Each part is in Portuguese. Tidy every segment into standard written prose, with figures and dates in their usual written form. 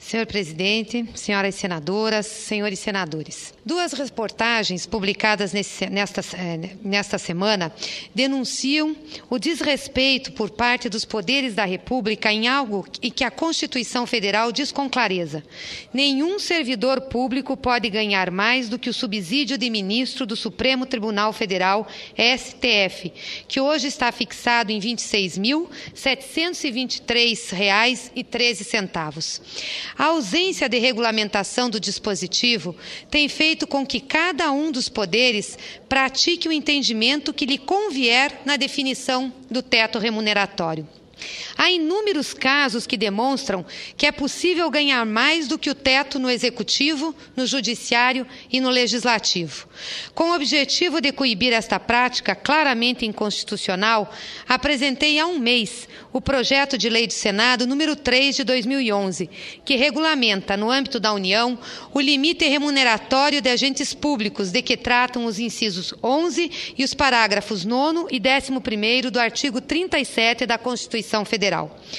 Senhor presidente, senhoras senadoras, senhores senadores. Duas reportagens publicadas nesta semana denunciam o desrespeito por parte dos poderes da República em algo em que a Constituição Federal diz com clareza: nenhum servidor público pode ganhar mais do que o subsídio de ministro do Supremo Tribunal Federal, STF, que hoje está fixado em R$ 26.723,13. A ausência de regulamentação do dispositivo tem feito com que cada um dos poderes pratique o entendimento que lhe convier na definição do teto remuneratório. Há inúmeros casos que demonstram que é possível ganhar mais do que o teto no Executivo, no Judiciário e no Legislativo. Com o objetivo de coibir esta prática claramente inconstitucional, apresentei há um mês o projeto de lei do Senado número 3 de 2011, que regulamenta, no âmbito da União, o limite remuneratório de agentes públicos, de que tratam os incisos 11 e os parágrafos 9º e 11º do artigo 37 da Constituição Federal.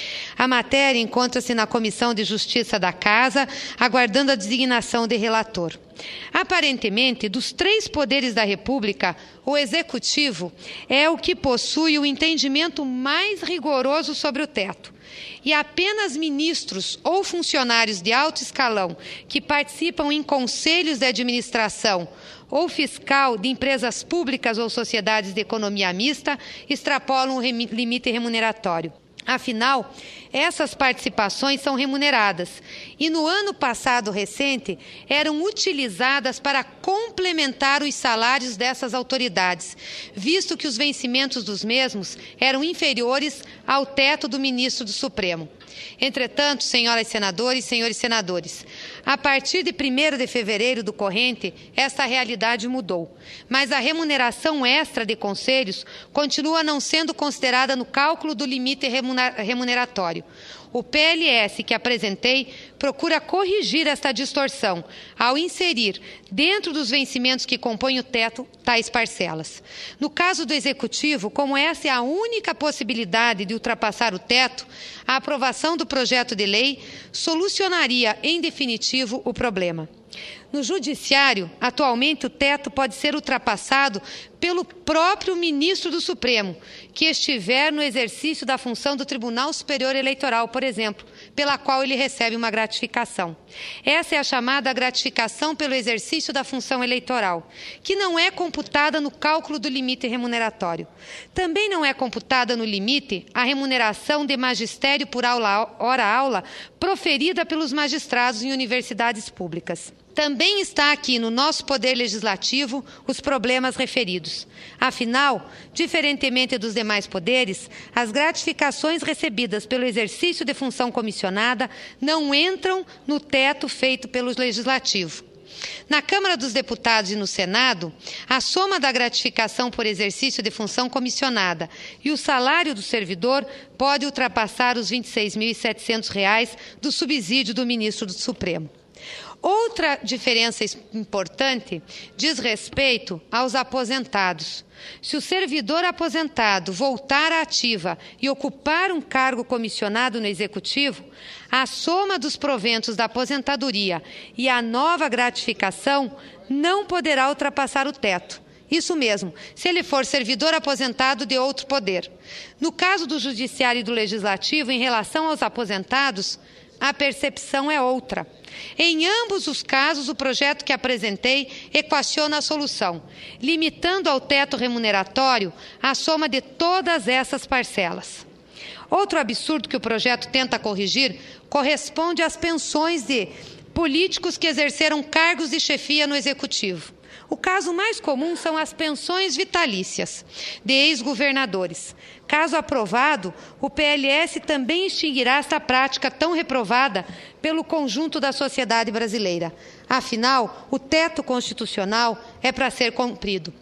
A matéria encontra-se na Comissão de Justiça da Casa, aguardando a designação de relator. Aparentemente, dos três poderes da República, o Executivo é o que possui o entendimento mais rigoroso sobre o teto. E apenas ministros ou funcionários de alto escalão que participam em conselhos de administração ou fiscal de empresas públicas ou sociedades de economia mista extrapolam o limite remuneratório. Afinal, essas participações são remuneradas e, no ano passado recente, eram utilizadas para complementar os salários dessas autoridades, visto que os vencimentos dos mesmos eram inferiores ao teto do ministro do Supremo. Entretanto, senhoras senadoras e senhores senadores, a partir de 1º de fevereiro do corrente, esta realidade mudou, mas a remuneração extra de conselhos continua não sendo considerada no cálculo do limite remuneratório. O PLS que apresentei procura corrigir esta distorção ao inserir, dentro dos vencimentos que compõem o teto, tais parcelas. No caso do Executivo, como essa é a única possibilidade de ultrapassar o teto, a aprovação do projeto de lei solucionaria, em definitivo, o problema. No Judiciário, atualmente o teto pode ser ultrapassado pelo próprio ministro do Supremo, que estiver no exercício da função do Tribunal Superior Eleitoral, por exemplo, pela qual ele recebe uma gratificação. Essa é a chamada gratificação pelo exercício da função eleitoral, que não é computada no cálculo do limite remuneratório. Também não é computada no limite a remuneração de magistério por hora-aula proferida pelos magistrados em universidades públicas. Também está aqui no nosso Poder Legislativo os problemas referidos. Afinal, diferentemente dos demais poderes, as gratificações recebidas pelo exercício de função comissionada não entram no teto feito pelo Legislativo. Na Câmara dos Deputados e no Senado, a soma da gratificação por exercício de função comissionada e o salário do servidor pode ultrapassar os R$ 26.700 do subsídio do ministro do Supremo. Outra diferença importante diz respeito aos aposentados. Se o servidor aposentado voltar à ativa e ocupar um cargo comissionado no Executivo, a soma dos proventos da aposentadoria e a nova gratificação não poderá ultrapassar o teto. Isso mesmo, se ele for servidor aposentado de outro poder. No caso do Judiciário e do Legislativo, em relação aos aposentados, a percepção é outra. Em ambos os casos, o projeto que apresentei equaciona a solução, limitando ao teto remuneratório a soma de todas essas parcelas. Outro absurdo que o projeto tenta corrigir corresponde às pensões de políticos que exerceram cargos de chefia no Executivo. O caso mais comum são as pensões vitalícias de ex-governadores. Caso aprovado, o PLS também extinguirá esta prática tão reprovada pelo conjunto da sociedade brasileira. Afinal, o teto constitucional é para ser cumprido.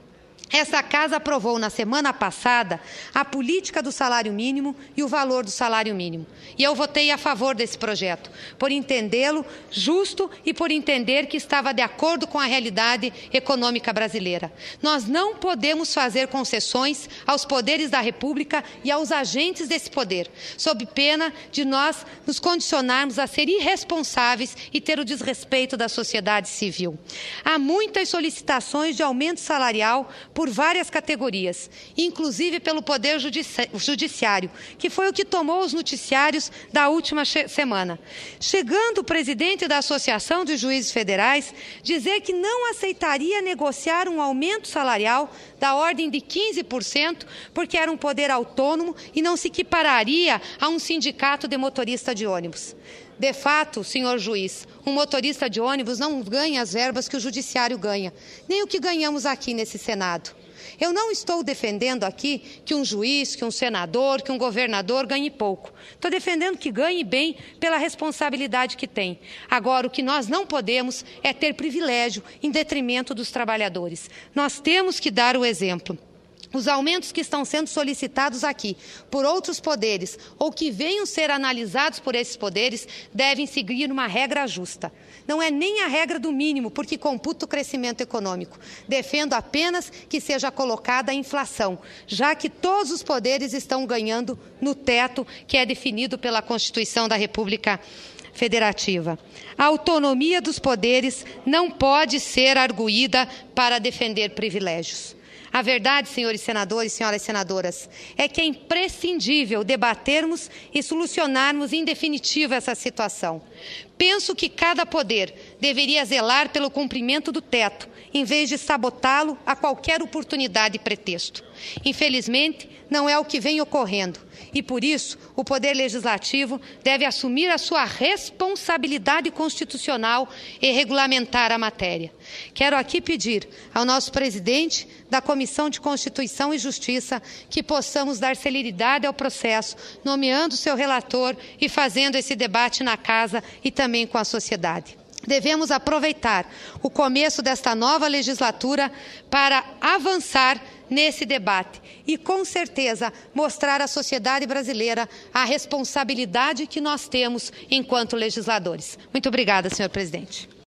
Essa Casa aprovou na semana passada a política do salário mínimo e o valor do salário mínimo. E eu votei a favor desse projeto, por entendê-lo justo e por entender que estava de acordo com a realidade econômica brasileira. Nós não podemos fazer concessões aos poderes da República e aos agentes desse poder, sob pena de nós nos condicionarmos a ser irresponsáveis e ter o desrespeito da sociedade civil. Há muitas solicitações de aumento salarial por várias categorias, inclusive pelo Poder Judiciário, que foi o que tomou os noticiários da última semana. Chegando o presidente da Associação dos Juízes Federais dizer que não aceitaria negociar um aumento salarial da ordem de 15%, porque era um poder autônomo e não se equipararia a um sindicato de motorista de ônibus. De fato, senhor juiz, um motorista de ônibus não ganha as verbas que o judiciário ganha, nem o que ganhamos aqui nesse Senado. Eu não estou defendendo aqui que um juiz, que um senador, que um governador ganhe pouco. Estou defendendo que ganhe bem pela responsabilidade que tem. Agora, o que nós não podemos é ter privilégio em detrimento dos trabalhadores. Nós temos que dar o exemplo. Os aumentos que estão sendo solicitados aqui por outros poderes ou que venham ser analisados por esses poderes devem seguir uma regra justa. Não é nem a regra do mínimo, porque computa o crescimento econômico. Defendo apenas que seja colocada a inflação, já que todos os poderes estão ganhando no teto que é definido pela Constituição da República Federativa. A autonomia dos poderes não pode ser arguída para defender privilégios. A verdade, senhores senadores e senhoras senadoras, é que é imprescindível debatermos e solucionarmos em definitivo essa situação. Penso que cada poder deveria zelar pelo cumprimento do teto, em vez de sabotá-lo a qualquer oportunidade e pretexto. Infelizmente, não é o que vem ocorrendo. E, por isso, o Poder Legislativo deve assumir a sua responsabilidade constitucional e regulamentar a matéria. Quero aqui pedir ao nosso presidente da Comissão de Constituição e Justiça que possamos dar celeridade ao processo, nomeando seu relator e fazendo esse debate na Casa e também com a sociedade. Devemos aproveitar o começo desta nova legislatura para avançar nesse debate e, com certeza, mostrar à sociedade brasileira a responsabilidade que nós temos enquanto legisladores. Muito obrigada, senhor presidente.